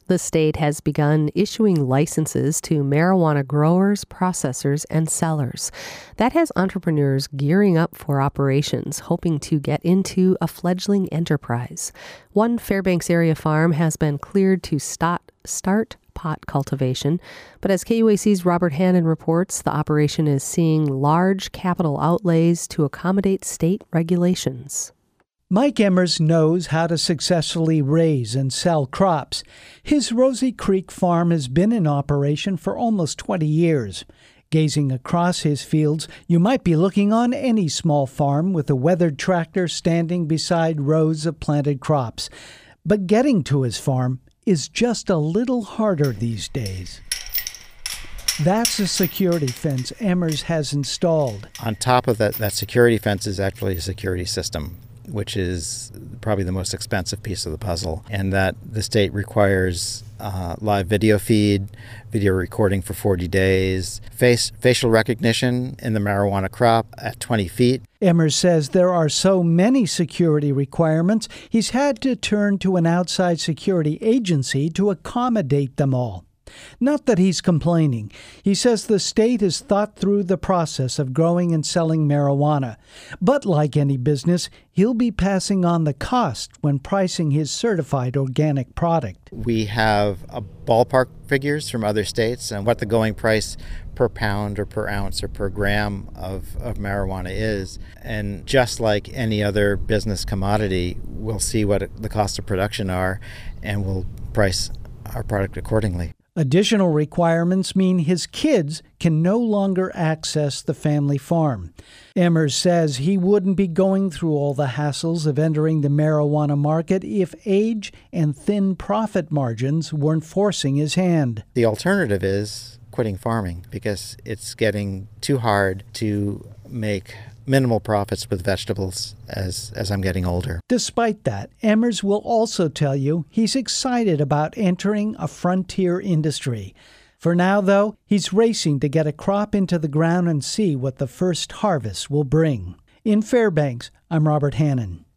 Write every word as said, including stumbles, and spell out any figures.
The state has begun issuing licenses to marijuana growers, processors, and sellers. That has entrepreneurs gearing up for operations, hoping to get into a fledgling enterprise. One Fairbanks area farm has been cleared to start, start pot cultivation, but as K U A C's Robert Hannon reports, the operation is seeing large capital outlays to accommodate state regulations. Mike Emmers knows how to successfully raise and sell crops. His Rosy Creek farm has been in operation for almost twenty years. Gazing across his fields, you might be looking on any small farm with a weathered tractor standing beside rows of planted crops. But getting to his farm is just a little harder these days. That's a security fence Emmers has installed. On top of that, that security fence is actually a security system, which is probably the most expensive piece of the puzzle, and that the state requires uh, live video feed, video recording for forty days, face facial recognition in the marijuana crop at twenty feet. Emmers says there are so many security requirements, he's had to turn to an outside security agency to accommodate them all. Not that he's complaining. He says the state has thought through the process of growing and selling marijuana. But like any business, he'll be passing on the cost when pricing his certified organic product. We have a ballpark figures from other states and what the going price per pound or per ounce or per gram of, of marijuana is. And just like any other business commodity, we'll see what the cost of production are and we'll price our product accordingly. Additional requirements mean his kids can no longer access the family farm. Emmers says he wouldn't be going through all the hassles of entering the marijuana market if age and thin profit margins weren't forcing his hand. The alternative is quitting farming because it's getting too hard to make minimal profits with vegetables as, as I'm getting older. Despite that, Emmers will also tell you he's excited about entering a frontier industry. For now, though, he's racing to get a crop into the ground and see what the first harvest will bring. In Fairbanks, I'm Robert Hannon.